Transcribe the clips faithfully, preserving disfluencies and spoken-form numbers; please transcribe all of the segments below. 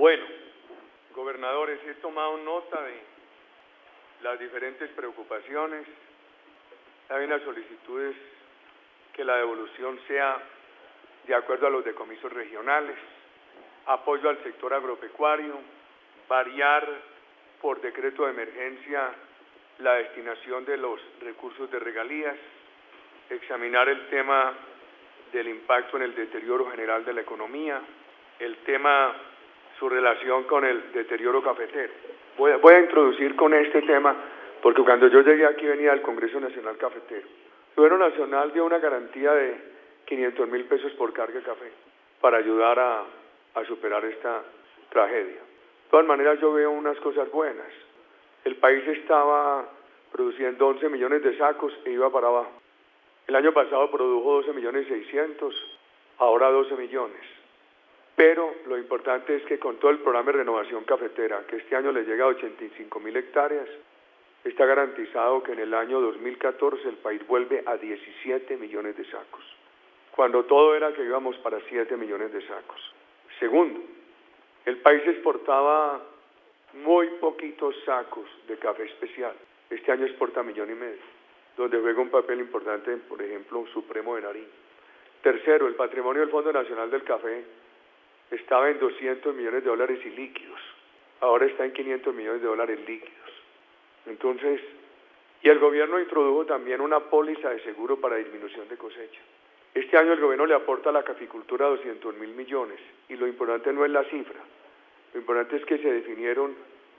Bueno, gobernadores, he tomado nota de las diferentes preocupaciones. Hay unas solicitudes que la devolución sea de acuerdo a los decomisos regionales, apoyo al sector agropecuario, variar por decreto de emergencia la destinación de los recursos de regalías, examinar el tema del impacto en el deterioro general de la economía, el tema, su relación con el deterioro cafetero. Voy a, voy a introducir con este tema, porque cuando yo llegué aquí venía del Congreso Nacional Cafetero. El Gobierno Nacional dio una garantía de quinientos mil pesos por carga de café para ayudar a, a superar esta tragedia. De todas maneras, yo veo unas cosas buenas. El país estaba produciendo once millones de sacos e iba para abajo. El año pasado produjo doce millones seiscientos, ahora doce millones. Pero lo importante es que con todo el programa de renovación cafetera, que este año le llega a ochenta y cinco mil hectáreas, está garantizado que en el año dos mil catorce el país vuelve a diecisiete millones de sacos, cuando todo era que íbamos para siete millones de sacos. Segundo, el país exportaba muy poquitos sacos de café especial. Este año exporta millón y medio, donde juega un papel importante, por ejemplo, Supremo de Nariño. Tercero, el patrimonio del Fondo Nacional del Café estaba en doscientos millones de dólares y líquidos, ahora está en quinientos millones de dólares líquidos. Entonces, y el gobierno introdujo también una póliza de seguro para disminución de cosecha. Este año el gobierno le aporta a la caficultura doscientos mil millones, y lo importante no es la cifra, lo importante es que se definieron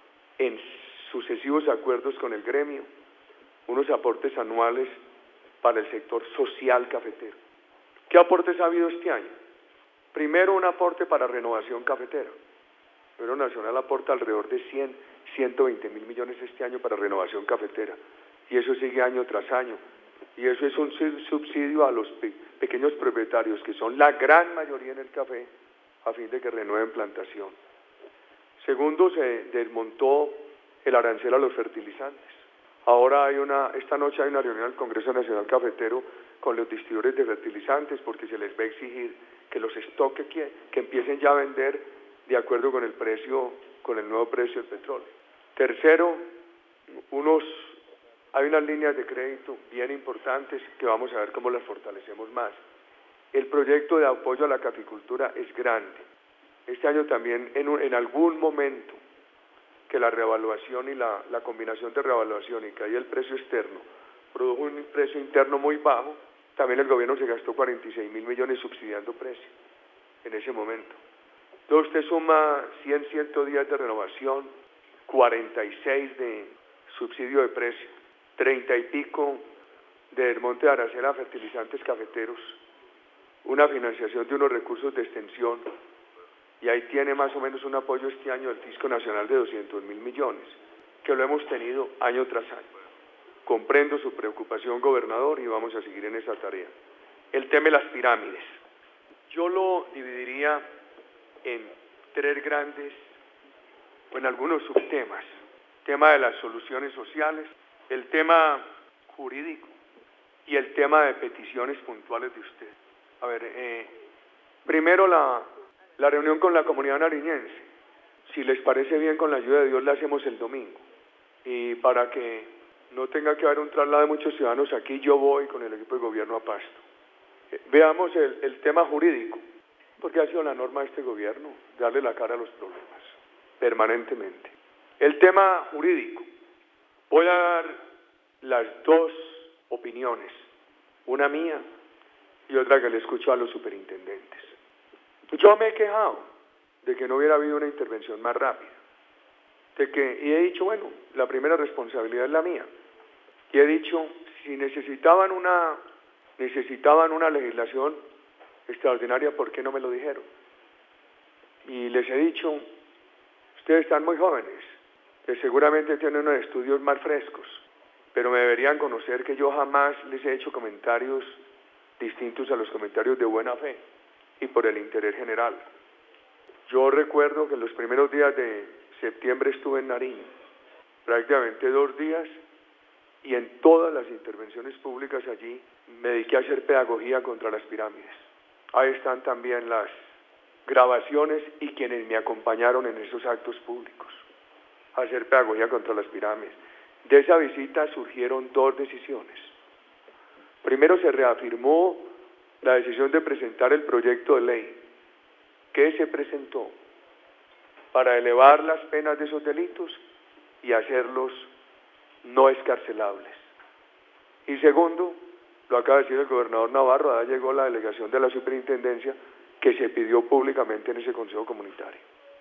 en sucesivos acuerdos con el gremio unos aportes anuales para el sector social cafetero. ¿Qué aportes ha habido este año? Primero, un aporte para renovación cafetera. El Gobierno Nacional aporta alrededor de cien, ciento veinte mil millones este año para renovación cafetera, y eso sigue año tras año, y eso es un subsidio a los pe pequeños propietarios, que son la gran mayoría en el café, a fin de que renueven plantación. Segundo, se desmontó el arancel a los fertilizantes. Ahora hay una, esta noche hay una reunión del Congreso Nacional Cafetero con los distribuidores de fertilizantes, porque se les va a exigir que los estoques que, que empiecen ya a vender de acuerdo con el precio, con el nuevo precio del petróleo. Tercero, unos, hay unas líneas de crédito bien importantes que vamos a ver cómo las fortalecemos más. El proyecto de apoyo a la caficultura es grande. Este año también, en, un, en algún momento, que la revaluación y la, la combinación de revaluación y que hay el precio externo produjo un precio interno muy bajo, también el gobierno se gastó cuarenta y seis mil millones subsidiando precio en ese momento. Entonces usted suma cien, ciento diez de renovación, cuarenta y seis de subsidio de precio, treinta y pico de desmonte de arancel a fertilizantes cafeteros, una financiación de unos recursos de extensión, y ahí tiene más o menos un apoyo este año del Fisco Nacional de doscientos mil millones, que lo hemos tenido año tras año. Comprendo su preocupación, gobernador, y vamos a seguir en esa tarea. El tema de las pirámides. Yo lo dividiría en tres grandes, o en algunos subtemas. Tema de las soluciones sociales, el tema jurídico y el tema de peticiones puntuales de usted. A ver, eh, primero la, la reunión con la comunidad nariñense. Si les parece bien, con la ayuda de Dios, la hacemos el domingo. Y para que no tenga que haber un traslado de muchos ciudadanos aquí, yo voy con el equipo de gobierno a Pasto. Eh, veamos el, el tema jurídico, porque ha sido la norma de este gobierno, darle la cara a los problemas, permanentemente. El tema jurídico, voy a dar las dos opiniones, una mía y otra que le escucho a los superintendentes. Yo me he quejado de que no hubiera habido una intervención más rápida, de que, y he dicho, bueno, la primera responsabilidad es la mía, y he dicho, si necesitaban una, necesitaban una legislación extraordinaria, ¿por qué no me lo dijeron? Y les he dicho, ustedes están muy jóvenes, que seguramente tienen unos estudios más frescos, pero me deberían conocer que yo jamás les he hecho comentarios distintos a los comentarios de buena fe y por el interés general. Yo recuerdo que en los primeros días de septiembre estuve en Nariño, prácticamente dos días, y en todas las intervenciones públicas allí me dediqué a hacer pedagogía contra las pirámides. Ahí están también las, grabaciones y quienes me acompañaron en esos actos públicos a hacer pedagogía contra las pirámides. De esa visita surgieron dos decisiones. Primero, se reafirmó la decisión de presentar el proyecto de ley que se presentó para elevar las penas de esos delitos y hacerlos no escarcelables. Y segundo, lo acaba de decir el gobernador Navarro, ahora llegó la delegación de la superintendencia que se pidió públicamente en ese consejo comunitario.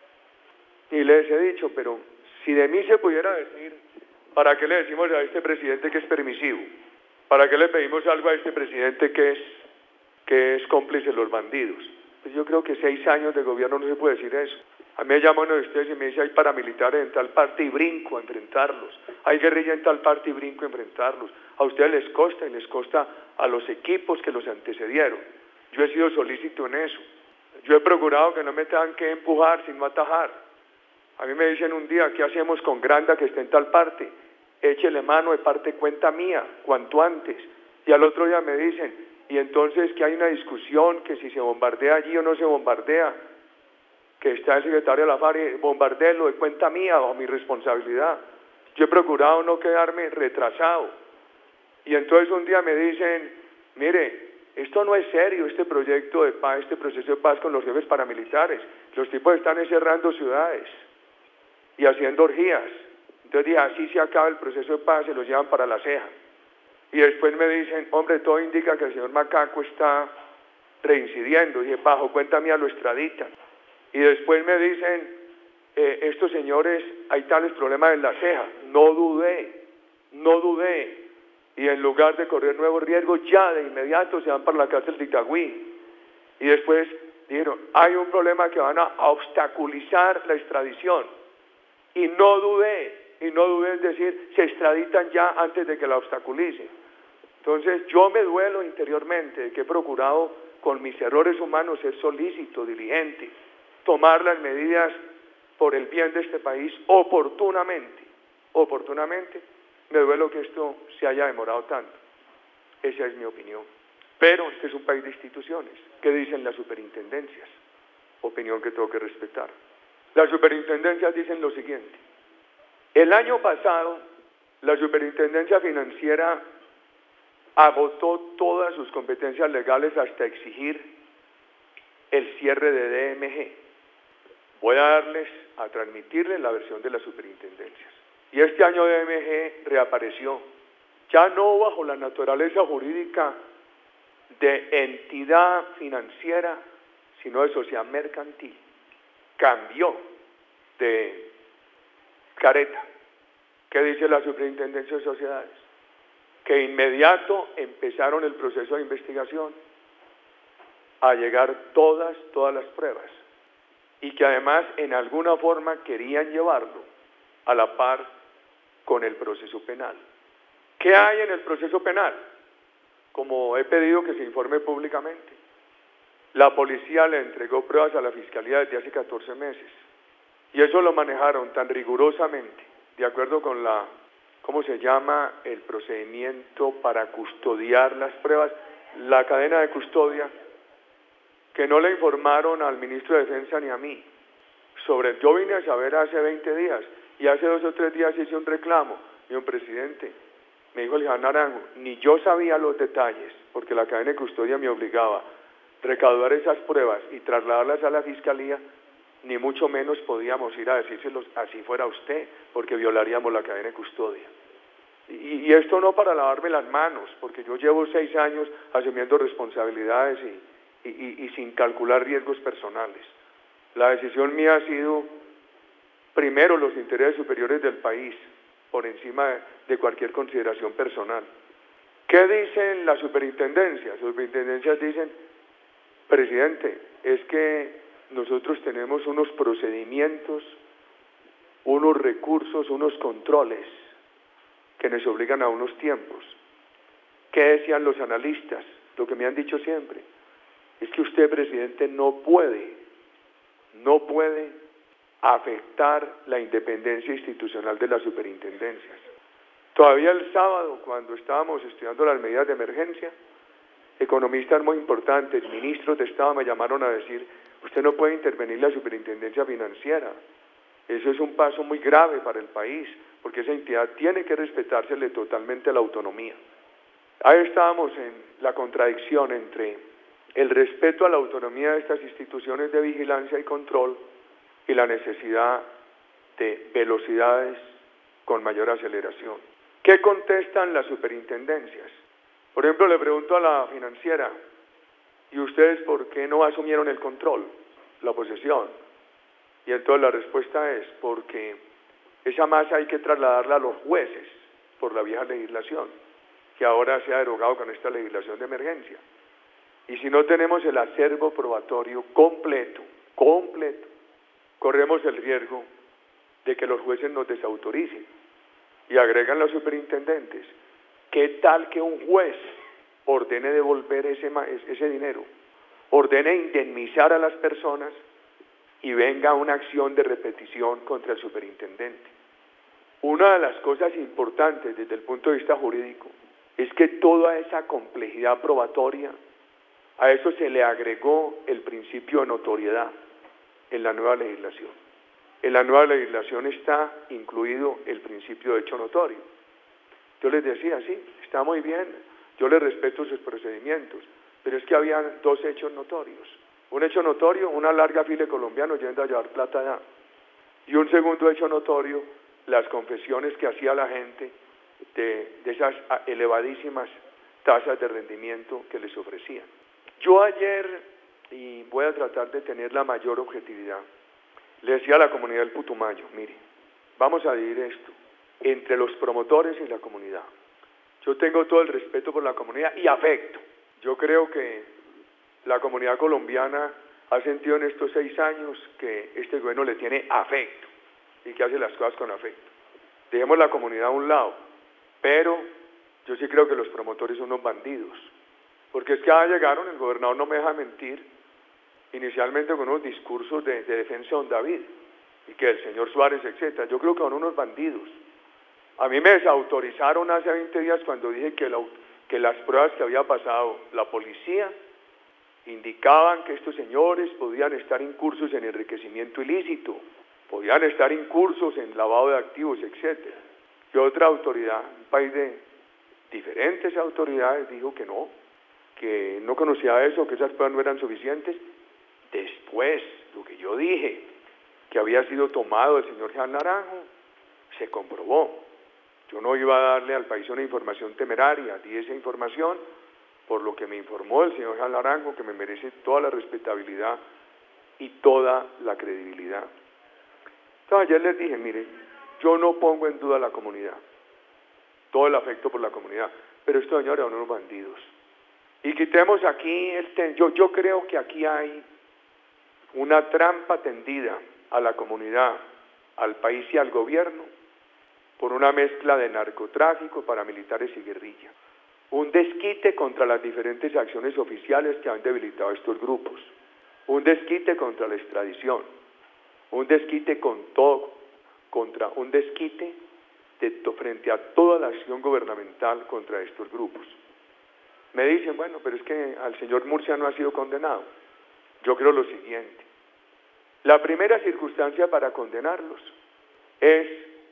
Y les he dicho, pero si de mí se pudiera decir, ¿para qué le decimos a este presidente que es permisivo? ¿Para qué le pedimos algo a este presidente que es, que es cómplice de los bandidos? Pues yo creo que seis años de gobierno no se puede decir eso. A mí me llama uno de ustedes y me dice, hay paramilitares en tal parte y brinco a enfrentarlos. Hay guerrilla en tal parte y brinco a enfrentarlos. A ustedes les costa y les costa a los equipos que los antecedieron. Yo he sido solícito en eso. Yo he procurado que no me tengan que empujar, sino atajar. A mí me dicen un día, ¿qué hacemos con Granda que está en tal parte? Échele mano de parte cuenta mía, cuanto antes. Y al otro día me dicen, y entonces que hay una discusión, que si se bombardea allí o no se bombardea, que está el secretario de la FARC, bombardelo de cuenta mía, bajo mi responsabilidad. Yo he procurado no quedarme retrasado. Y entonces un día me dicen, mire, esto no es serio, este proyecto de paz, este proceso de paz con los jefes paramilitares. Los tipos están encerrando ciudades y haciendo orgías. Entonces dije, así se acaba el proceso de paz, se los llevan para la ceja. Y después me dicen, hombre, todo indica que el señor Macaco está reincidiendo. Y dije, bajo cuenta mía lo extraditan. Y después me dicen, eh, estos señores, hay tales problemas en la ceja. No dudé, no dudé. Y en lugar de correr nuevos riesgos, ya de inmediato se van para la cárcel de Itagüí. Y después dijeron, hay un problema que van a obstaculizar la extradición. Y no dudé, y no dudé en decir, se extraditan ya antes de que la obstaculicen. Entonces, yo me duelo interiormente de que he procurado, con mis errores humanos, ser solícito, diligente, tomar las medidas por el bien de este país oportunamente, oportunamente. Me duelo que esto se haya demorado tanto. Esa es mi opinión. Pero este es un país de instituciones. ¿Qué dicen las superintendencias? Opinión que tengo que respetar. Las superintendencias dicen lo siguiente. El año pasado, la superintendencia financiera agotó todas sus competencias legales hasta exigir el cierre de D M G. Voy a darles, a transmitirles la versión de las superintendencias. Y este año D M G reapareció, ya no bajo la naturaleza jurídica de entidad financiera, sino de sociedad mercantil. Cambió de careta. ¿Qué dice la Superintendencia de Sociedades? Que inmediato empezaron el proceso de investigación a llegar todas, todas las pruebas y que además en alguna forma querían llevarlo a la par con el proceso penal. ¿Qué hay en el proceso penal? Como he pedido que se informe públicamente, la policía le entregó pruebas a la Fiscalía desde hace catorce meses y eso lo manejaron tan rigurosamente, de acuerdo con la, ¿cómo se llama?, el procedimiento para custodiar las pruebas, la cadena de custodia, que no le informaron al ministro de Defensa ni a mí. Sobre, yo vine a saber hace veinte días y hace dos o tres días hice un reclamo y un presidente me dijo el Jan Naranjo, ni yo sabía los detalles, porque la cadena de custodia me obligaba a recaudar esas pruebas y trasladarlas a la Fiscalía, ni mucho menos podíamos ir a decírselos así fuera usted, porque violaríamos la cadena de custodia. Y, y esto no para lavarme las manos, porque yo llevo seis años asumiendo responsabilidades y, y, y, y sin calcular riesgos personales. La decisión mía ha sido, primero, los intereses superiores del país, por encima de, de cualquier consideración personal. ¿Qué dicen las superintendencias? Las superintendencias dicen, presidente, es que nosotros tenemos unos procedimientos, unos recursos, unos controles que nos obligan a unos tiempos. ¿Qué decían los analistas? Lo que me han dicho siempre, es que usted, presidente, no puede, no puede afectar la independencia institucional de las superintendencias. Todavía el sábado, cuando estábamos estudiando las medidas de emergencia, economistas muy importantes, ministros de Estado me llamaron a decir, Usted no puede intervenir la superintendencia financiera. Eso es un paso muy grave para el país, porque esa entidad tiene que respetársele totalmente la autonomía. Ahí estábamos en la contradicción entre el respeto a la autonomía de estas instituciones de vigilancia y control y la necesidad de velocidades con mayor aceleración. ¿Qué contestan las superintendencias? Por ejemplo, le pregunto a la financiera, ¿y ustedes por qué no asumieron el control, la posesión? Y entonces la respuesta es porque esa masa hay que trasladarla a los jueces por la vieja legislación, que ahora se ha derogado con esta legislación de emergencia. Y si no tenemos el acervo probatorio completo, completo, corremos el riesgo de que los jueces nos desautoricen. Y agregan los superintendentes, ¿qué tal que un juez ordene devolver ese, ese dinero, ordene indemnizar a las personas y venga una acción de repetición contra el superintendente? Una de las cosas importantes desde el punto de vista jurídico es que toda esa complejidad probatoria, a eso se le agregó el principio de notoriedad en la nueva legislación. En la nueva legislación está incluido el principio de hecho notorio. Yo les decía, sí, está muy bien, yo les respeto sus procedimientos, pero es que había dos hechos notorios. Un hecho notorio, una larga fila de colombianos yendo a llevar plata allá. Y un segundo hecho notorio, las confesiones que hacía la gente de, de esas elevadísimas tasas de rendimiento que les ofrecían. Yo ayer, y voy a tratar de tener la mayor objetividad, le decía a la comunidad del Putumayo, mire, vamos a dividir esto entre los promotores y la comunidad. Yo tengo todo el respeto por la comunidad y afecto. Yo creo que la comunidad colombiana ha sentido en estos seis años que este gobierno le tiene afecto y que hace las cosas con afecto. Dejemos la comunidad a un lado, pero yo sí creo que los promotores son unos bandidos, porque es que ya llegaron, el gobernador no me deja mentir, inicialmente con unos discursos de, de defensa de don David, y que el señor Suárez, etcétera. Yo creo que son unos bandidos. A mí me desautorizaron hace veinte días cuando dije que, la, que las pruebas que había pasado la policía indicaban que estos señores podían estar incursos en enriquecimiento ilícito, podían estar incursos en lavado de activos, etcétera. Y otra autoridad, un país de diferentes autoridades, dijo que no, que no conocía eso, que esas pruebas no eran suficientes. Después, lo que yo dije, que había sido tomado el señor Jean Naranjo, se comprobó. Yo no iba a darle al país una información temeraria, di esa información por lo que me informó el señor Jean Naranjo, que me merece toda la respetabilidad y toda la credibilidad. Entonces ayer les dije, mire, yo no pongo en duda a la comunidad, todo el afecto por la comunidad, pero estos señores son unos bandidos. Y quitemos aquí el ten, yo, yo creo que aquí hay una trampa tendida a la comunidad, al país y al gobierno por una mezcla de narcotráfico, paramilitares y guerrilla. Un desquite contra las diferentes acciones oficiales que han debilitado estos grupos. Un desquite contra la extradición. Un desquite con todo, contra un desquite de, frente a toda la acción gubernamental contra estos grupos. Me dicen, bueno, pero es que al señor Murcia no ha sido condenado. Yo creo lo siguiente. La primera circunstancia para condenarlos es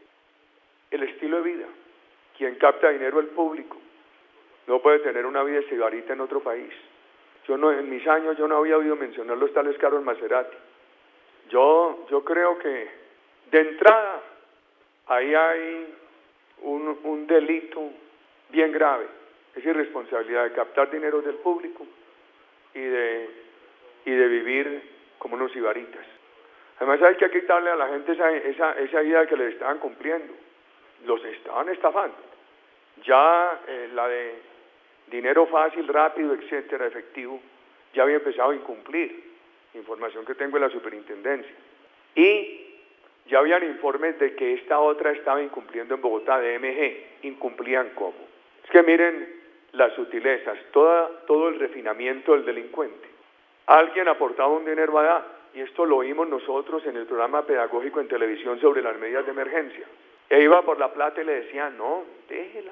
el estilo de vida. Quien capta dinero el público no puede tener una vida de cigarrita en otro país. Yo no, en mis años yo no había oído mencionar los tales Carlos Maserati. Yo, yo creo que de entrada ahí hay un, un delito bien grave. Es irresponsabilidad de captar dinero del público y de, y de vivir como unos ibaritas. Además hay que quitarle a la gente esa, esa, esa idea que les estaban cumpliendo. Los estaban estafando. Ya eh, la de dinero fácil, rápido, etcétera, efectivo, ya había empezado a incumplir. Información que tengo de la superintendencia. Y ya habían informes de que esta otra estaba incumpliendo en Bogotá, de M G. Incumplían cómo. Es que miren las sutilezas, toda, todo el refinamiento del delincuente. Alguien aportaba un dinero allá, y esto lo oímos nosotros en el programa pedagógico en televisión sobre las medidas de emergencia. E iba por la plata y le decían, no, déjela,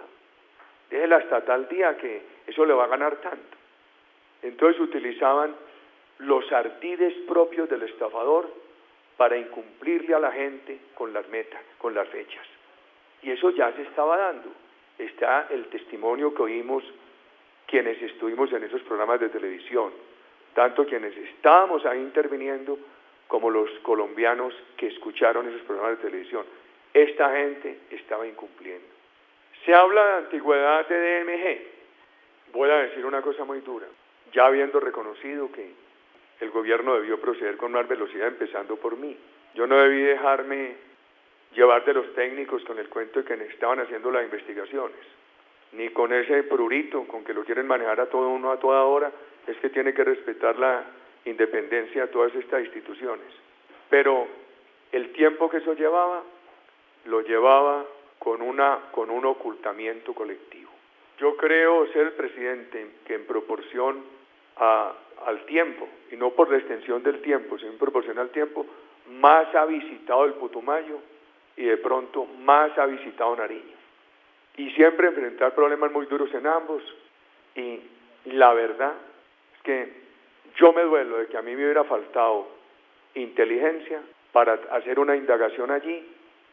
déjela hasta tal día que eso le va a ganar tanto. Entonces utilizaban los ardides propios del estafador para incumplirle a la gente con las metas, con las fechas. Y eso ya se estaba dando. Está el testimonio que oímos quienes estuvimos en esos programas de televisión, tanto quienes estábamos ahí interviniendo como los colombianos que escucharon esos programas de televisión. Esta gente estaba incumpliendo. Se habla de antigüedad de D M G. Voy a decir una cosa muy dura. Ya habiendo reconocido que el gobierno debió proceder con más velocidad, empezando por mí. Yo no debí dejarme llevar de los técnicos con el cuento de que estaban haciendo las investigaciones, ni con ese prurito con que lo quieren manejar a todo uno a toda hora, es que tiene que respetar la independencia de todas estas instituciones. Pero el tiempo que eso llevaba, lo llevaba con, una, con un ocultamiento colectivo. Yo creo ser el presidente que en proporción a, al tiempo, y no por la extensión del tiempo, sino en proporción al tiempo, más ha visitado el Putumayo y de pronto más ha visitado Nariño. Y siempre enfrentar problemas muy duros en ambos, y la verdad es que yo me duelo de que a mí me hubiera faltado inteligencia para hacer una indagación allí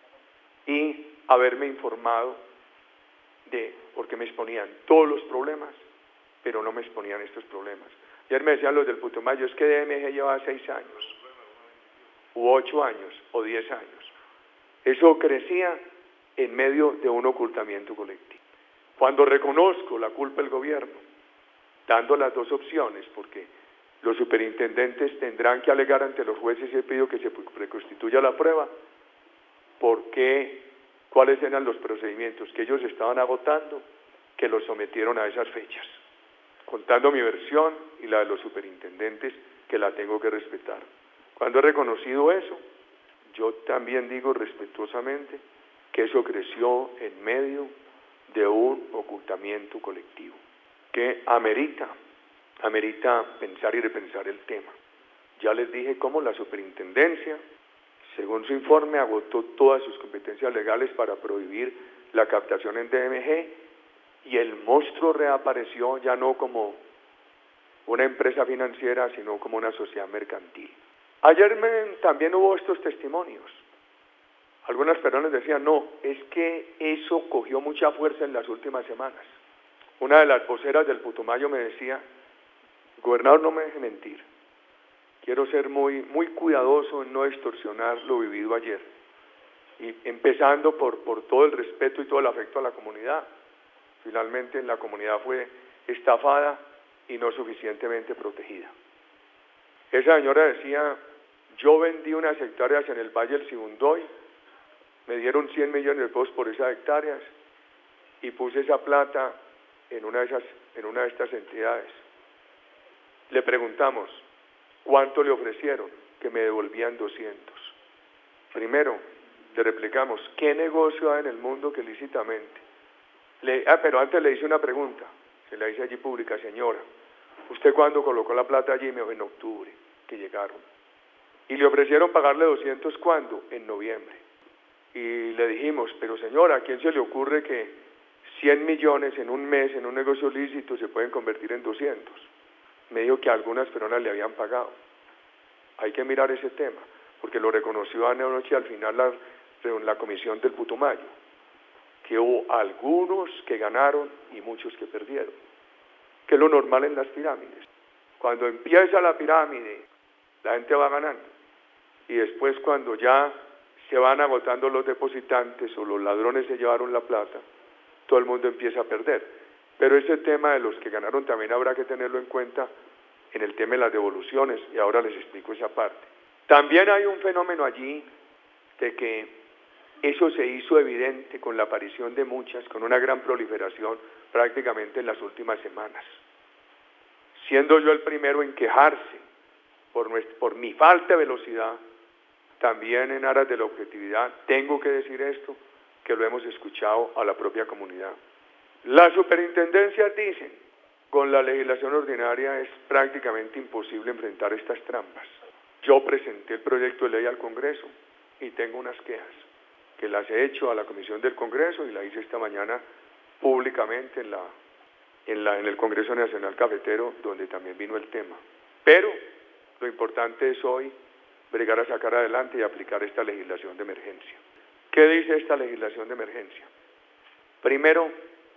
y haberme informado de, porque me exponían todos los problemas, pero no me exponían estos problemas. Ayer me decían los del Putumayo, es que D M G lleva seis años, u ocho años, o diez años. Eso crecía en medio de un ocultamiento colectivo. Cuando reconozco la culpa del gobierno, dando las dos opciones, porque los superintendentes tendrán que alegar ante los jueces y he pedido que se reconstituya la prueba, por qué, cuáles eran los procedimientos que ellos estaban agotando, que los sometieron a esas fechas, contando mi versión y la de los superintendentes, que la tengo que respetar. Cuando he reconocido eso, yo también digo respetuosamente que eso creció en medio de un ocultamiento colectivo, que amerita, amerita pensar y repensar el tema. Ya les dije cómo la superintendencia, según su informe, agotó todas sus competencias legales para prohibir la captación en D M G y el monstruo reapareció ya no como una empresa financiera, sino como una sociedad mercantil. Ayer me, también hubo estos testimonios. Algunas personas decían, no, es que eso cogió mucha fuerza en las últimas semanas. Una de las voceras del Putumayo me decía, gobernador, no me deje mentir. Quiero ser muy, muy cuidadoso en no extorsionar lo vivido ayer. Y empezando por, por todo el respeto y todo el afecto a la comunidad. Finalmente la comunidad fue estafada y no suficientemente protegida. Esa señora decía, yo vendí unas hectáreas en el Valle del Sibundoy, me dieron cien millones de pesos por esas hectáreas y puse esa plata en una de esas, en una de estas entidades. Le preguntamos, ¿cuánto le ofrecieron? Que me devolvían doscientos. Primero, le replicamos, ¿qué negocio hay en el mundo que lícitamente? Le, ah, pero antes le hice una pregunta, se la hice allí pública, señora, ¿usted cuándo colocó la plata allí? Me dijo, en octubre, que llegaron. Y le ofrecieron pagarle doscientos, ¿cuándo? En noviembre. Y le dijimos, pero señora, ¿a quién se le ocurre que cien millones en un mes, en un negocio lícito, se pueden convertir en doscientos? Me dijo que a algunas personas le habían pagado. Hay que mirar ese tema, porque lo reconoció anoche al final la, la comisión del Putumayo, que hubo algunos que ganaron y muchos que perdieron, que es lo normal en las pirámides. Cuando empieza la pirámide, la gente va ganando, y después cuando ya se van agotando los depositantes o los ladrones se llevaron la plata, todo el mundo empieza a perder. Pero ese tema de los que ganaron también habrá que tenerlo en cuenta en el tema de las devoluciones, y ahora les explico esa parte. También hay un fenómeno allí de que eso se hizo evidente con la aparición de muchas, con una gran proliferación prácticamente en las últimas semanas. Siendo yo el primero en quejarse por, nuestra, por mi falta de velocidad, también en aras de la objetividad, tengo que decir esto, que lo hemos escuchado a la propia comunidad. Las superintendencias dicen, con la legislación ordinaria es prácticamente imposible enfrentar estas trampas. Yo presenté el proyecto de ley al Congreso y tengo unas quejas, que las he hecho a la Comisión del Congreso y la hice esta mañana públicamente en, la, en, la, en el Congreso Nacional Cafetero, donde también vino el tema. Pero Lo importante es hoy bregar a sacar adelante y aplicar esta legislación de emergencia. ¿Qué dice esta legislación de emergencia? Primero,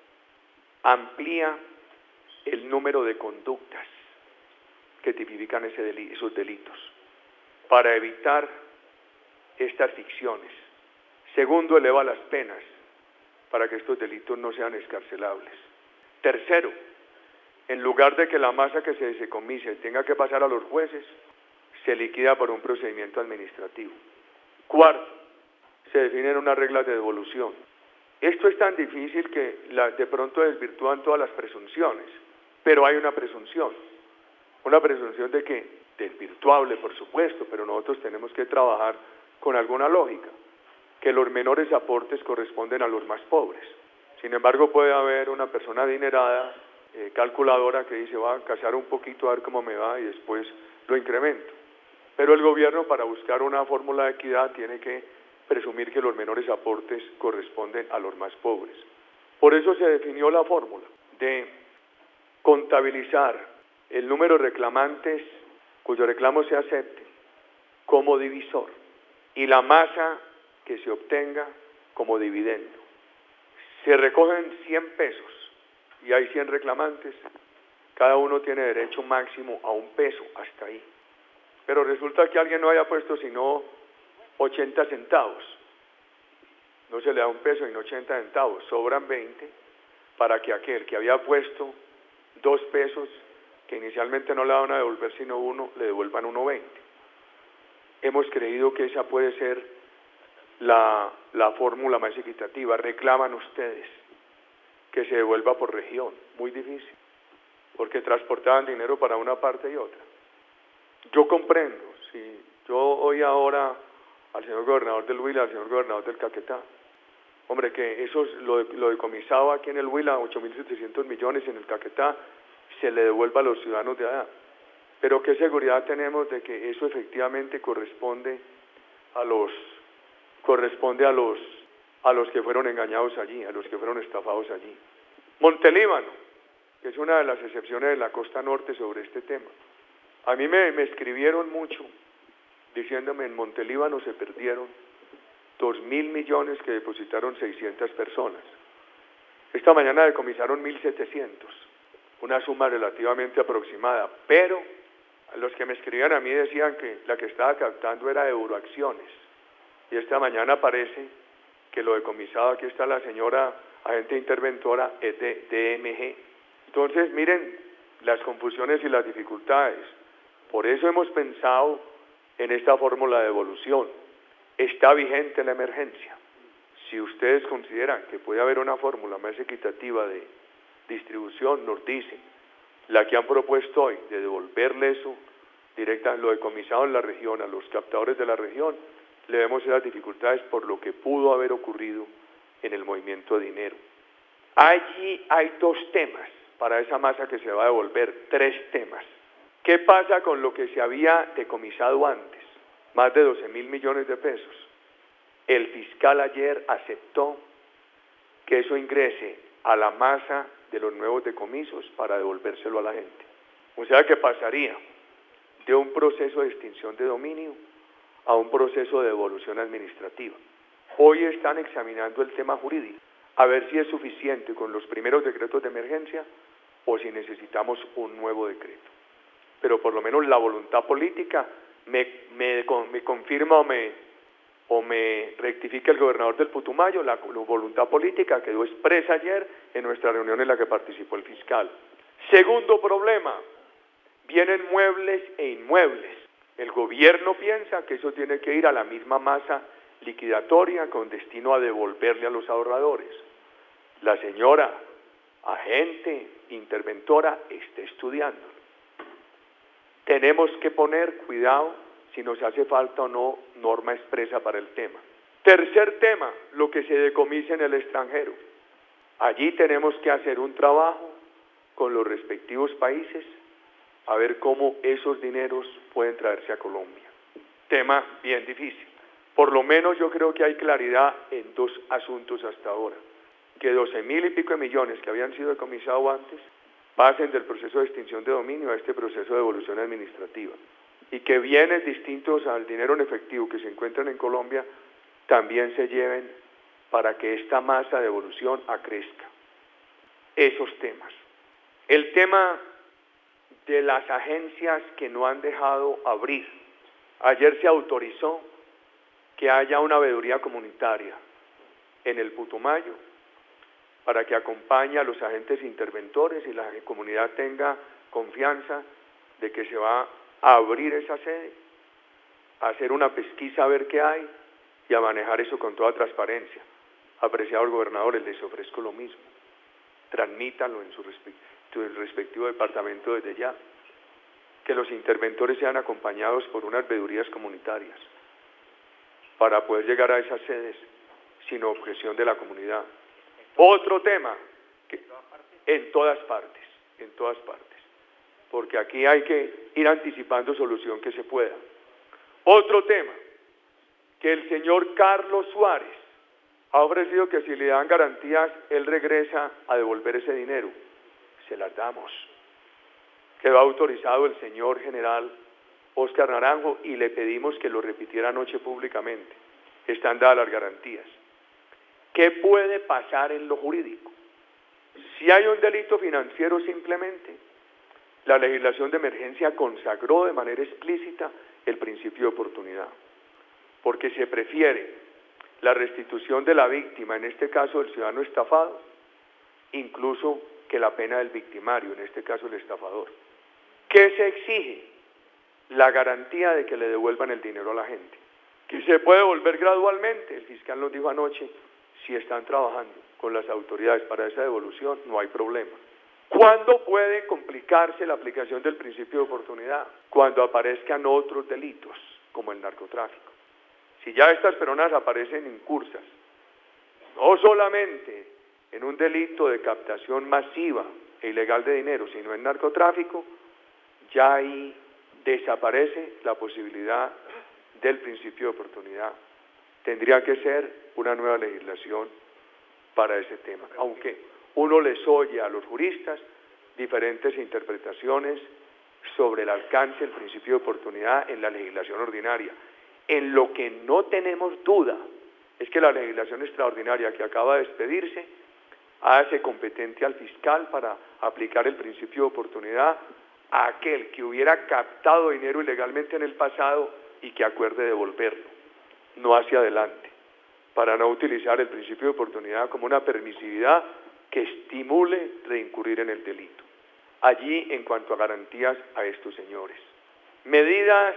amplía el número de conductas que tipifican ese deli- esos delitos para evitar estas ficciones. Segundo, eleva las penas para que estos delitos no sean excarcelables. Tercero, en lugar de que la masa que se decomise tenga que pasar a los jueces, se liquida por un procedimiento administrativo. Cuarto, se definen unas reglas de devolución. Esto es tan difícil que la, de pronto desvirtúan todas las presunciones, pero hay una presunción, una presunción de que, desvirtuable por supuesto, pero nosotros tenemos que trabajar con alguna lógica, que los menores aportes corresponden a los más pobres. Sin embargo, puede haber una persona adinerada, eh, calculadora, que dice, va a casar un poquito a ver cómo me va y después lo incremento. Pero el gobierno, para buscar una fórmula de equidad, tiene que presumir que los menores aportes corresponden a los más pobres. Por eso se definió la fórmula de contabilizar el número de reclamantes cuyo reclamo se acepte como divisor y la masa que se obtenga como dividendo. Se recogen cien pesos y hay cien reclamantes, cada uno tiene derecho máximo a un peso, hasta ahí. Pero resulta que alguien no haya puesto sino ochenta centavos, no se le da un peso sino ochenta centavos, sobran veinte para que aquel que había puesto dos pesos, que inicialmente no le van a devolver sino uno, le devuelvan uno veinte. Hemos creído que esa puede ser la, la fórmula más equitativa. Reclaman ustedes que se devuelva por región, muy difícil, porque transportaban dinero para una parte y otra. Yo comprendo, si yo oí ahora al señor gobernador del Huila, al señor gobernador del Caquetá, hombre, que eso lo, lo decomisado aquí en el Huila, ocho mil setecientos millones, en el Caquetá, se le devuelva a los ciudadanos de allá. Pero ¿qué seguridad tenemos de que eso efectivamente corresponde a los, corresponde a los, a los que fueron engañados allí, a los que fueron estafados allí? Montelíbano, que es una de las excepciones de la costa norte sobre este tema. A mí me, me escribieron mucho diciéndome en Montelíbano se perdieron dos mil millones que depositaron seiscientas personas. Esta mañana decomisaron mil setecientos, una suma relativamente aproximada, pero los que me escribían a mí decían que la que estaba captando era Euroacciones. Y esta mañana aparece que lo decomisado, aquí está la señora agente interventora, es de D M G. Entonces, miren las confusiones y las dificultades. Por eso hemos pensado en esta fórmula de devolución. Está vigente la emergencia. Si ustedes consideran que puede haber una fórmula más equitativa de distribución, nos dicen. La que han propuesto hoy, de devolverle eso directa, lo decomisado en la región, a los captadores de la región, le vemos esas dificultades por lo que pudo haber ocurrido en el movimiento de dinero. Allí hay dos temas para esa masa que se va a devolver, tres temas. ¿Qué pasa con lo que se había decomisado antes? Más de doce mil millones de pesos. El fiscal ayer aceptó que eso ingrese a la masa de los nuevos decomisos para devolvérselo a la gente. O sea que pasaría de un proceso de extinción de dominio a un proceso de devolución administrativa. Hoy están examinando el tema jurídico, a ver si es suficiente con los primeros decretos de emergencia o si necesitamos un nuevo decreto. Pero por lo menos la voluntad política me, me, me confirma o me, o me rectifica el gobernador del Putumayo, la, la voluntad política quedó expresa ayer en nuestra reunión en la que participó el fiscal. Segundo problema, vienen muebles e inmuebles. El gobierno piensa que eso tiene que ir a la misma masa liquidatoria con destino a devolverle a los ahorradores. La señora agente interventora está estudiando. Tenemos que poner cuidado si nos hace falta o no norma expresa para el tema. Tercer tema, lo que se decomisa en el extranjero. Allí tenemos que hacer un trabajo con los respectivos países a ver cómo esos dineros pueden traerse a Colombia. Tema bien difícil. Por lo menos yo creo que hay claridad en dos asuntos hasta ahora. Que doce mil y pico de millones que habían sido decomisados antes pasen del proceso de extinción de dominio a este proceso de devolución administrativa. y que bienes distintos al dinero en efectivo que se encuentran en Colombia también se lleven para que esta masa de devolución acrezca. Esos temas. El tema de las agencias que no han dejado abrir. Ayer se autorizó que haya una veeduría comunitaria en el Putumayo para que acompañe a los agentes interventores y la comunidad tenga confianza de que se va a abrir esa sede, a hacer una pesquisa a ver qué hay y a manejar eso con toda transparencia. Apreciados gobernadores, les ofrezco lo mismo. Transmítanlo en su respectivo departamento desde ya. Que los interventores sean acompañados por unas veedurías comunitarias para poder llegar a esas sedes sin objeción de la comunidad. Otro tema, que en todas partes, en todas partes, porque aquí hay que ir anticipando solución que se pueda. Otro tema, que el señor Carlos Suárez ha ofrecido que si le dan garantías, él regresa a devolver ese dinero. Se las damos. Quedó autorizado el señor general Óscar Naranjo y le pedimos que lo repitiera anoche públicamente. Están dadas las garantías. ¿Qué puede pasar en lo jurídico? Si hay un delito financiero simplemente, la legislación de emergencia consagró de manera explícita el principio de oportunidad, porque se prefiere la restitución de la víctima, en este caso del ciudadano estafado, incluso que la pena del victimario, en este caso el estafador. ¿Qué se exige? La garantía de que le devuelvan el dinero a la gente. ¿Que se puede devolver gradualmente? El fiscal nos dijo anoche, si están trabajando con las autoridades para esa devolución, no hay problema. ¿Cuándo puede complicarse la aplicación del principio de oportunidad? Cuando aparezcan otros delitos, como el narcotráfico. Si ya estas personas aparecen incursas, no solamente en un delito de captación masiva e ilegal de dinero, sino en narcotráfico, ya ahí desaparece la posibilidad del principio de oportunidad. Tendría que ser una nueva legislación para ese tema, aunque uno les oye a los juristas diferentes interpretaciones sobre el alcance del principio de oportunidad en la legislación ordinaria. En lo que no tenemos duda es que la legislación extraordinaria que acaba de expedirse hace competente al fiscal para aplicar el principio de oportunidad a aquel que hubiera captado dinero ilegalmente en el pasado y que acuerde devolverlo, no hacia adelante, para no utilizar el principio de oportunidad como una permisividad que estimule reincurrir en el delito. Allí, en cuanto a garantías a estos señores. Medidas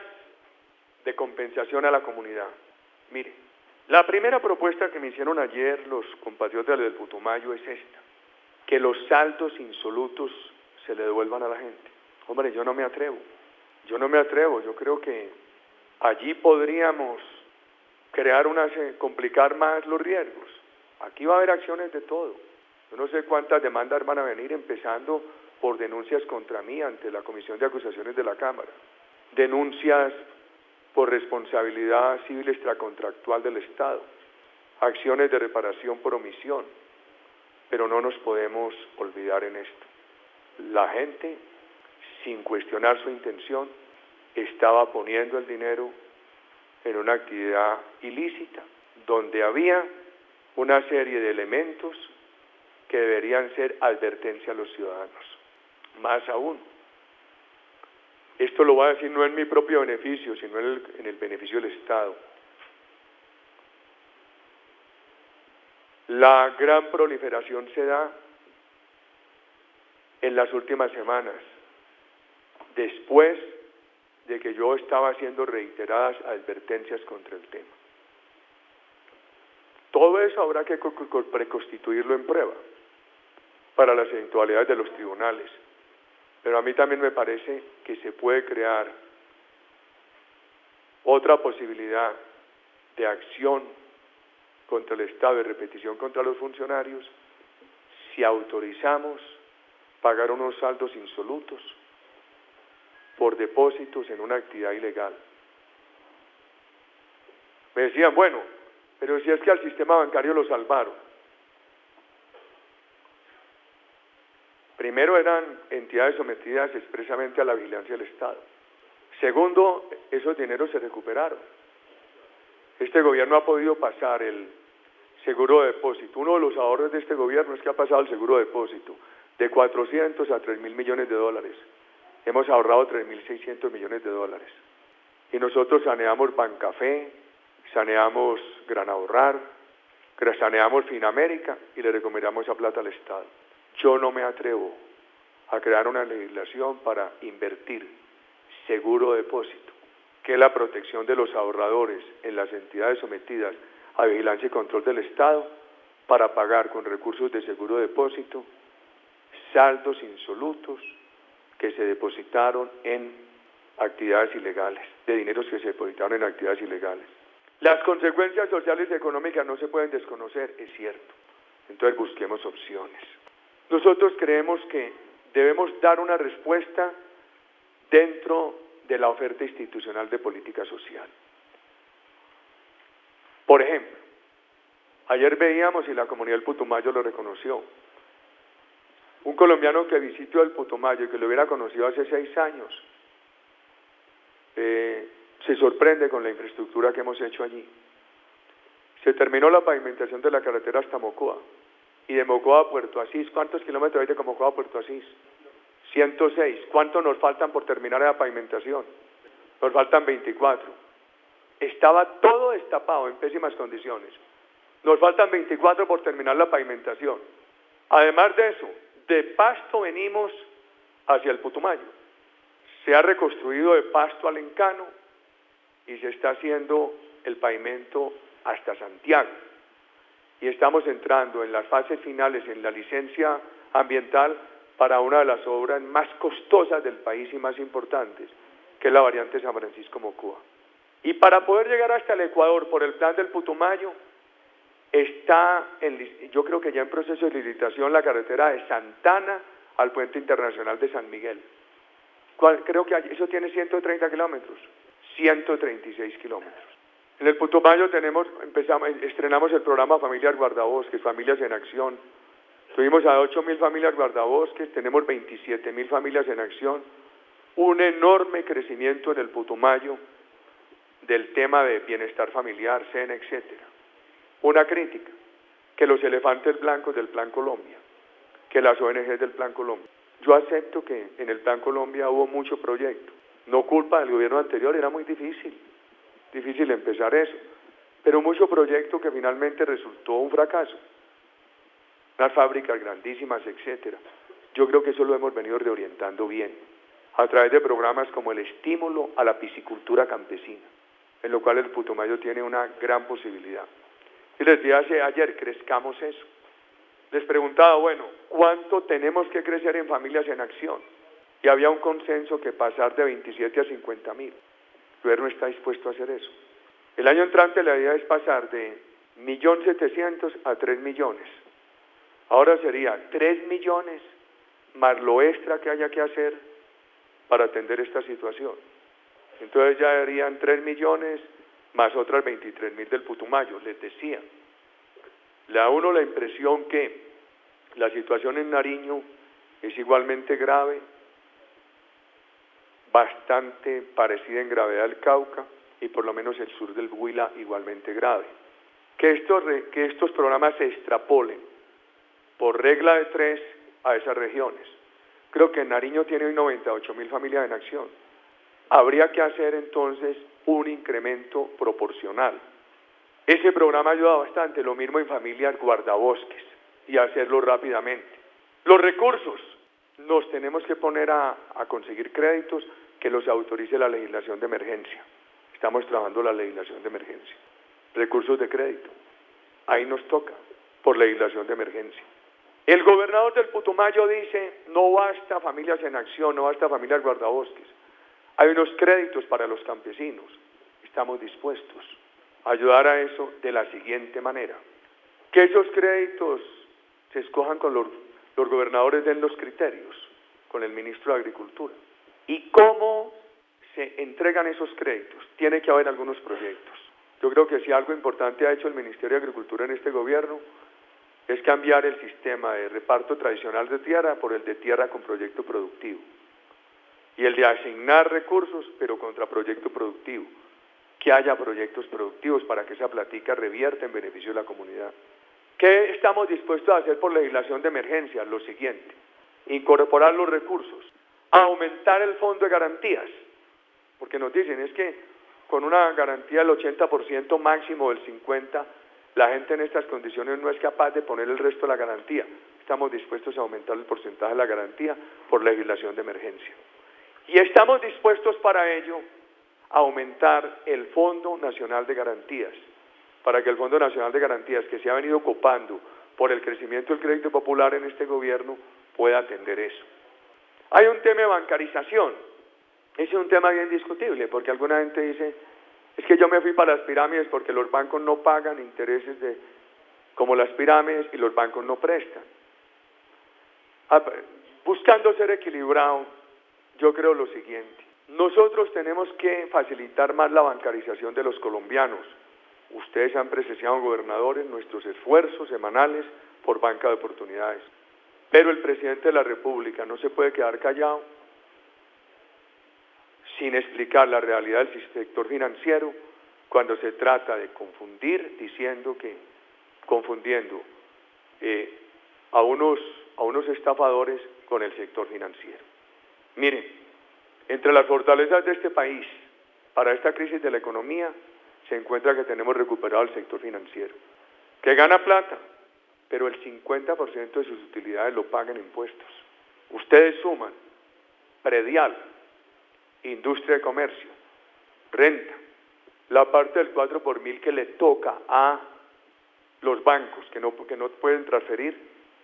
de compensación a la comunidad. Mire, la primera propuesta que me hicieron ayer los compatriotas del Putumayo es esta, que los saldos insolutos se le devuelvan a la gente. Hombre, yo no me atrevo, yo no me atrevo, yo creo que allí podríamos crear unas, complicar más los riesgos. Aquí va a haber acciones de todo. Yo no sé cuántas demandas van a venir, empezando por denuncias contra mí ante la Comisión de Acusaciones de la Cámara, denuncias por responsabilidad civil extracontractual del Estado, acciones de reparación por omisión, pero no nos podemos olvidar en esto. La gente, sin cuestionar su intención, estaba poniendo el dinero en una actividad ilícita, donde había una serie de elementos que deberían ser advertencia a los ciudadanos. Más aún, esto lo voy a decir no en mi propio beneficio, sino en el, en el beneficio del Estado. La gran proliferación se da en las últimas semanas, después de que yo estaba haciendo reiteradas advertencias contra el tema. Todo eso habrá que preconstituirlo en prueba para las eventualidades de los tribunales. Pero a mí también me parece que se puede crear otra posibilidad de acción contra el Estado, de repetición contra los funcionarios, si autorizamos pagar unos saldos insolutos por depósitos en una actividad ilegal. Me decían, bueno, pero si es que al sistema bancario lo salvaron. Primero eran entidades sometidas expresamente a la vigilancia del Estado. Segundo, esos dineros se recuperaron. Este gobierno ha podido pasar el seguro de depósito. Uno de los ahorros de este gobierno es que ha pasado el seguro de depósito de cuatrocientos a tres mil millones de dólares. Hemos ahorrado tres mil seiscientos millones de dólares. Y nosotros saneamos Bancafé, saneamos Gran Ahorrar, saneamos Finamérica y le recomendamos esa plata al Estado. Yo no me atrevo a crear una legislación para invertir seguro de depósito, que es la protección de los ahorradores en las entidades sometidas a vigilancia y control del Estado, para pagar con recursos de seguro de depósito saldos insolutos que se depositaron en actividades ilegales, de dineros que se depositaron en actividades ilegales. Las consecuencias sociales y económicas no se pueden desconocer, es cierto. Entonces busquemos opciones. Nosotros creemos que debemos dar una respuesta dentro de la oferta institucional de política social. Por ejemplo, ayer veíamos, y la comunidad del Putumayo lo reconoció, un colombiano que visitó el Putumayo y que lo hubiera conocido hace seis años, eh, se sorprende con la infraestructura que hemos hecho allí. Se terminó la pavimentación de la carretera hasta Mocoa, y de Mocoa a Puerto Asís, ¿cuántos kilómetros hay de Mocoa a Puerto Asís? ciento seis. ¿Cuántos nos faltan por terminar la pavimentación? Nos faltan veinticuatro. Estaba todo destapado en pésimas condiciones. Nos faltan veinticuatro por terminar la pavimentación. Además de eso, de Pasto venimos hacia el Putumayo. Se ha reconstruido de Pasto al Encano y se está haciendo el pavimento hasta Santiago. Y estamos entrando en las fases finales en la licencia ambiental para una de las obras más costosas del país y más importantes, que es la variante San Francisco-Mocoa. Y para poder llegar hasta el Ecuador por el plan del Putumayo, está, en, yo creo que ya en proceso de licitación, la carretera de Santana al Puente Internacional de San Miguel. ¿Cuál? Creo que eso tiene ciento treinta kilómetros, ciento treinta y seis kilómetros. En el Putumayo tenemos, empezamos, estrenamos el programa Familias Guardabosques, Familias en Acción. Tuvimos a ocho mil familias guardabosques, tenemos veintisiete mil familias en acción, un enorme crecimiento en el Putumayo del tema de bienestar familiar, S E N, etcétera. Una crítica, que los elefantes blancos del Plan Colombia, que las O N Ges del Plan Colombia. Yo acepto que en el Plan Colombia hubo mucho proyecto, no culpa del gobierno anterior, era muy difícil, difícil empezar eso, pero mucho proyecto que finalmente resultó un fracaso. Unas fábricas grandísimas, etcétera. Yo creo que eso lo hemos venido reorientando bien, a través de programas como el estímulo a la piscicultura campesina, en lo cual el Putumayo tiene una gran posibilidad. Y les dije ayer, crezcamos eso. Les preguntaba, bueno, ¿cuánto tenemos que crecer en familias en acción? Y había un consenso que pasar de veintisiete a cincuenta mil. El gobierno está dispuesto a hacer eso. El año entrante la idea es pasar de un millón setecientos mil a tres millones. Ahora sería tres millones más lo extra que haya que hacer para atender esta situación. Entonces ya serían tres millones más otras veintitrés mil del Putumayo. Les decía, le da a uno la impresión que la situación en Nariño es igualmente grave, bastante parecida en gravedad al Cauca y por lo menos el sur del Huila igualmente grave. Que estos, que estos programas se extrapolen por regla de tres a esas regiones. Creo que Nariño tiene hoy noventa y ocho mil familias en acción. Habría que hacer entonces un incremento proporcional. Ese programa ayuda bastante, lo mismo en familias guardabosques, y hacerlo rápidamente. Los recursos, nos tenemos que poner a, a conseguir créditos que los autorice la legislación de emergencia. Estamos trabajando la legislación de emergencia. Recursos de crédito, ahí nos toca, por legislación de emergencia. El gobernador del Putumayo dice, no basta familias en acción, no basta familias guardabosques. Hay unos créditos para los campesinos. Estamos dispuestos a ayudar a eso de la siguiente manera. Que esos créditos se escojan con los, los gobernadores, den los criterios, con el ministro de Agricultura. ¿Y cómo se entregan esos créditos? Tiene que haber algunos proyectos. Yo creo que si algo importante ha hecho el Ministerio de Agricultura en este gobierno, es cambiar el sistema de reparto tradicional de tierra por el de tierra con proyecto productivo. y el de asignar recursos, pero contra proyecto productivo, que haya proyectos productivos para que esa platica revierta en beneficio de la comunidad. ¿Qué estamos dispuestos a hacer por legislación de emergencia? Lo siguiente: incorporar los recursos, aumentar el fondo de garantías, porque nos dicen es que con una garantía del ochenta por ciento máximo del cincuenta por ciento, la gente en estas condiciones no es capaz de poner el resto de la garantía. Estamos dispuestos a aumentar el porcentaje de la garantía por legislación de emergencia. Y estamos dispuestos para ello a aumentar el Fondo Nacional de Garantías, para que el Fondo Nacional de Garantías, que se ha venido copando por el crecimiento del crédito popular en este gobierno, pueda atender eso. Hay un tema de bancarización. Ese es un tema bien discutible, porque alguna gente dice, es que yo me fui para las pirámides porque los bancos no pagan intereses de, como las pirámides, y los bancos no prestan. Buscando ser equilibrado, yo creo lo siguiente: nosotros tenemos que facilitar más la bancarización de los colombianos. Ustedes han presenciado, gobernadores, nuestros esfuerzos semanales por banca de oportunidades. Pero el presidente de la República no se puede quedar callado sin explicar la realidad del sector financiero cuando se trata de confundir, diciendo que, confundiendo eh, a, unos, a unos estafadores con el sector financiero. Miren, entre las fortalezas de este país para esta crisis de la economía se encuentra que tenemos recuperado el sector financiero, que gana plata, pero el cincuenta por ciento de sus utilidades lo pagan impuestos. Ustedes suman predial, industria de comercio, renta, la parte del cuatro por mil que le toca a los bancos, que no, que no pueden transferir,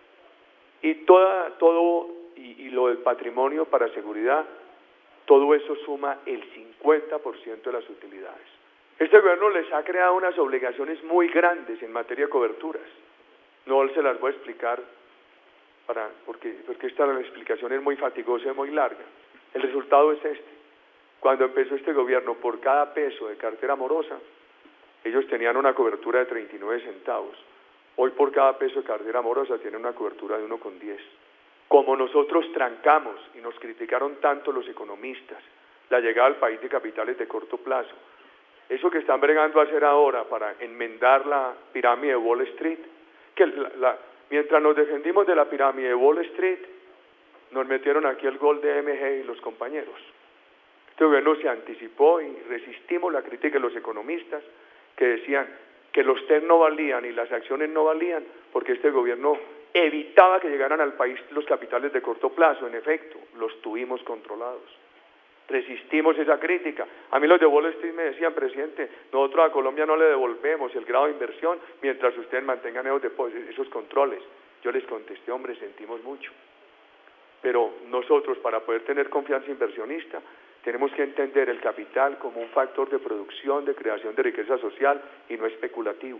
y toda, todo, y, y lo del patrimonio para seguridad, todo eso suma el cincuenta por ciento de las utilidades. Este gobierno les ha creado unas obligaciones muy grandes en materia de coberturas. No se las voy a explicar, para, porque, porque esta explicación es muy fatigosa y muy larga. El resultado es este: cuando empezó este gobierno, por cada peso de cartera morosa, ellos tenían una cobertura de treinta y nueve centavos. Hoy por cada peso de cartera morosa tienen una cobertura de uno con diez. Como nosotros trancamos, y nos criticaron tanto los economistas, la llegada al país de capitales de corto plazo, eso que están bregando a hacer ahora para enmendar la pirámide de Wall Street, que la, la, mientras nos defendimos de la pirámide de Wall Street, nos metieron aquí el gol de M G y los compañeros. Este gobierno se anticipó y resistimos la crítica de los economistas que decían que los T E C no valían y las acciones no valían porque este gobierno evitaba que llegaran al país los capitales de corto plazo. En efecto, los tuvimos controlados. Resistimos esa crítica. A mí los de Wall Street me decían, presidente, nosotros a Colombia no le devolvemos el grado de inversión mientras ustedes mantengan esos, esos controles. Yo les contesté, hombre, sentimos mucho. Pero nosotros, para poder tener confianza inversionista, tenemos que entender el capital como un factor de producción, de creación de riqueza social y no especulativo.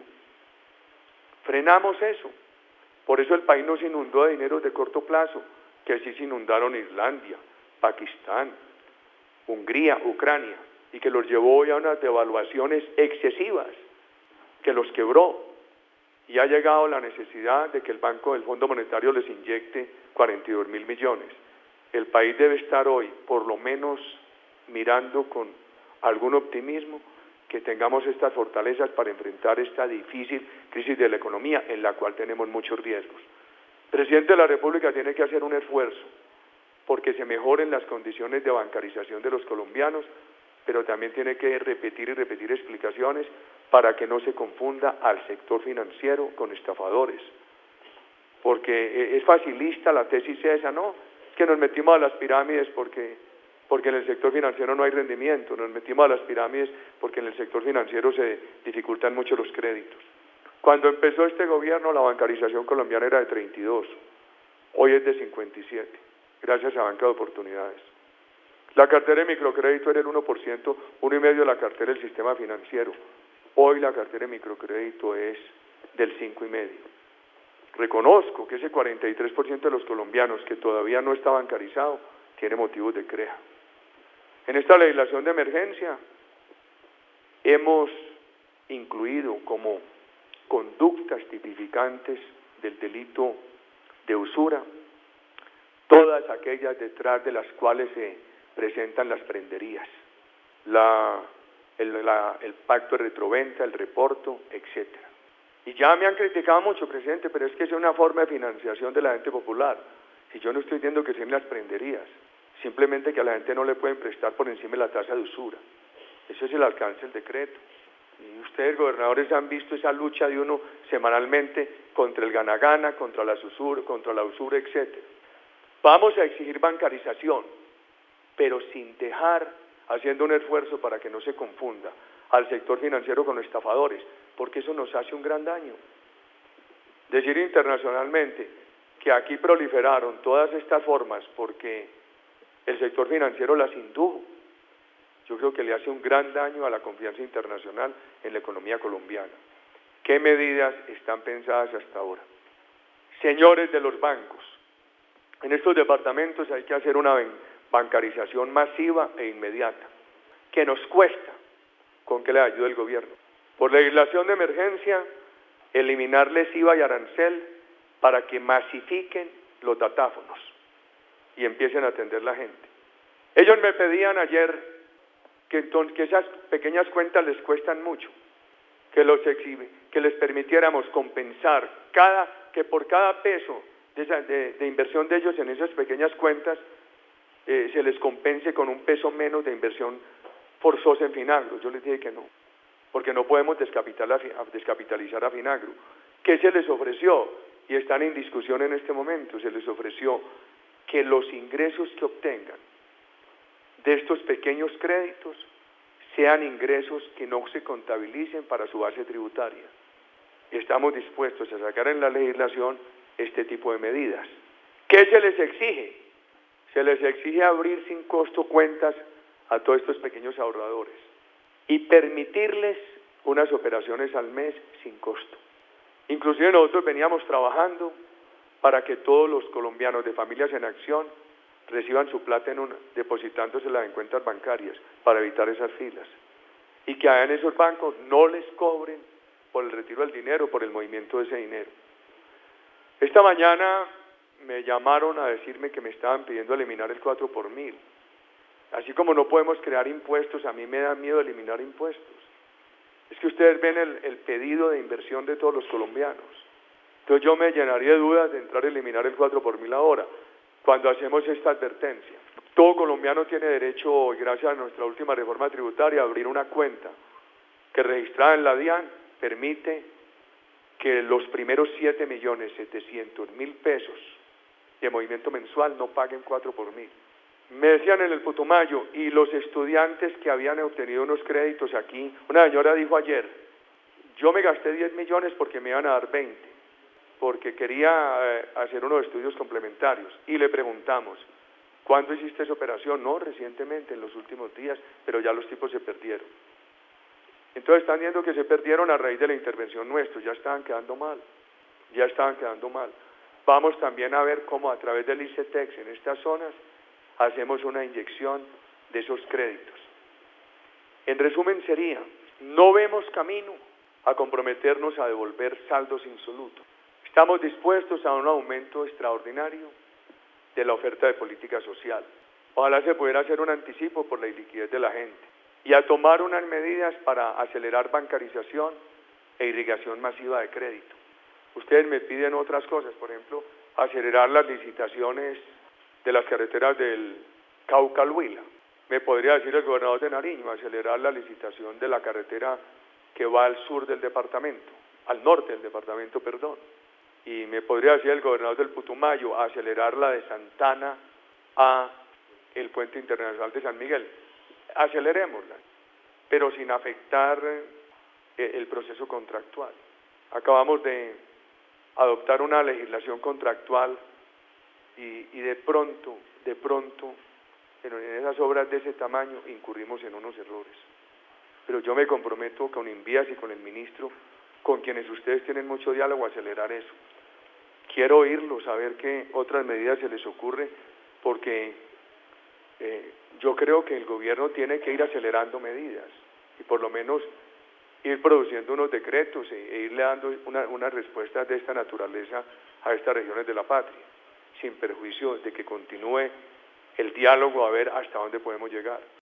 Frenamos eso. Por eso el país no se inundó de dinero de corto plazo, que sí se inundaron Islandia, Pakistán, Hungría, Ucrania, y que los llevó hoy a unas devaluaciones excesivas, que los quebró, y ha llegado la necesidad de que el Banco del Fondo Monetario les inyecte cuarenta y dos mil millones. El país debe estar hoy, por lo menos, mirando con algún optimismo que tengamos estas fortalezas para enfrentar esta difícil crisis de la economía, en la cual tenemos muchos riesgos. El presidente de la República tiene que hacer un esfuerzo porque se mejoren las condiciones de bancarización de los colombianos, pero también tiene que repetir y repetir explicaciones para que no se confunda al sector financiero con estafadores. Porque es facilista la tesis esa, ¿no? Es que nos metimos a las pirámides porque, porque en el sector financiero no hay rendimiento, nos metimos a las pirámides porque en el sector financiero se dificultan mucho los créditos. Cuando empezó este gobierno, la bancarización colombiana era de treinta y dos, hoy es de cincuenta y siete, gracias a banca de oportunidades. La cartera de microcrédito era el uno por ciento, uno y medio de la cartera del sistema financiero. Hoy la cartera de microcrédito es del cinco y medio. Reconozco que ese cuarenta y tres por ciento de los colombianos que todavía no está bancarizado tiene motivos de queja. En esta legislación de emergencia hemos incluido como conductas tipificantes del delito de usura todas aquellas detrás de las cuales se presentan las prenderías, la, el, la, el pacto de retroventa, el reporto, etcétera. Y ya me han criticado mucho, presidente, pero es que es una forma de financiación de la gente popular. Y yo no estoy diciendo que sean las prenderías, simplemente que a la gente no le pueden prestar por encima de la tasa de usura. Eso es el alcance del decreto. Y ustedes, gobernadores, han visto esa lucha de uno semanalmente contra el gana-gana, contra la usura, contra la usura, etcétera. Vamos a exigir bancarización, pero sin dejar, haciendo un esfuerzo para que no se confunda al sector financiero con los estafadores, porque eso nos hace un gran daño. Decir internacionalmente que aquí proliferaron todas estas formas porque el sector financiero las indujo, yo creo que le hace un gran daño a la confianza internacional en la economía colombiana. ¿Qué medidas están pensadas hasta ahora? Señores de los bancos, en estos departamentos hay que hacer una bancarización masiva e inmediata, que nos cuesta, con que le ayude el gobierno. Por legislación de emergencia, eliminarles I V A y arancel para que masifiquen los datáfonos y empiecen a atender la gente. Ellos me pedían ayer que, entonces, que esas pequeñas cuentas les cuestan mucho, que, los exhibe, que les permitiéramos compensar cada, que por cada peso de, esa, de, de inversión de ellos en esas pequeñas cuentas eh, se les compense con un peso menos de inversión forzosa en Finagro. Yo les dije que no, porque no podemos descapitalizar a Finagro. ¿Qué se les ofreció? Y están en discusión en este momento. Se les ofreció que los ingresos que obtengan de estos pequeños créditos sean ingresos que no se contabilicen para su base tributaria. Estamos dispuestos a sacar en la legislación este tipo de medidas. ¿Qué se les exige? Se les exige abrir sin costo cuentas a todos estos pequeños ahorradores y permitirles unas operaciones al mes sin costo. Inclusive nosotros veníamos trabajando para que todos los colombianos de Familias en Acción reciban su plata en una, depositándosela en cuentas bancarias para evitar esas filas y que en esos bancos no les cobren por el retiro del dinero, por el movimiento de ese dinero. Esta mañana me llamaron a decirme que me estaban pidiendo eliminar el cuatro por mil. Así como no podemos crear impuestos, a mí me da miedo eliminar impuestos. Es que ustedes ven el, el pedido de inversión de todos los colombianos. Entonces yo me llenaría de dudas de entrar a eliminar el cuatro por mil ahora, cuando hacemos esta advertencia. Todo colombiano tiene derecho, gracias a nuestra última reforma tributaria, a abrir una cuenta que registrada en la DIAN permite que los primeros siete millones setecientos mil pesos de movimiento mensual no paguen cuatro por mil. Me decían en el Putumayo, y los estudiantes que habían obtenido unos créditos aquí, una señora dijo ayer, yo me gasté diez millones porque me iban a dar veinte, porque quería eh, hacer unos estudios complementarios, y le preguntamos, ¿cuándo hiciste esa operación? No, recientemente, en los últimos días, pero ya los tipos se perdieron. Entonces están viendo que se perdieron a raíz de la intervención nuestra, ya estaban quedando mal, ya estaban quedando mal. Vamos también a ver cómo a través del ICETEX en estas zonas hacemos una inyección de esos créditos. En resumen sería, no vemos camino a comprometernos a devolver saldos insolutos. Estamos dispuestos a un aumento extraordinario de la oferta de política social. Ojalá se pudiera hacer un anticipo por la iliquidez de la gente y a tomar unas medidas para acelerar bancarización e irrigación masiva de crédito. Ustedes me piden otras cosas, por ejemplo, acelerar las licitaciones de las carreteras del Cauca al Huila. Me podría decir el gobernador de Nariño, acelerar la licitación de la carretera que va al sur del departamento, al norte del departamento, perdón. Y me podría decir el gobernador del Putumayo, acelerar la de Santana a el puente internacional de San Miguel. Acelerémosla, pero sin afectar el proceso contractual. Acabamos de adoptar una legislación contractual y, y de pronto, de pronto, en esas obras de ese tamaño incurrimos en unos errores. Pero yo me comprometo con Invías y con el ministro, con quienes ustedes tienen mucho diálogo, a acelerar eso. Quiero oírlos, saber qué otras medidas se les ocurre, porque eh, yo creo que el gobierno tiene que ir acelerando medidas y por lo menos ir produciendo unos decretos e, e irle dando una, unas respuestas de esta naturaleza a estas regiones de la patria, sin perjuicio de que continúe el diálogo a ver hasta dónde podemos llegar.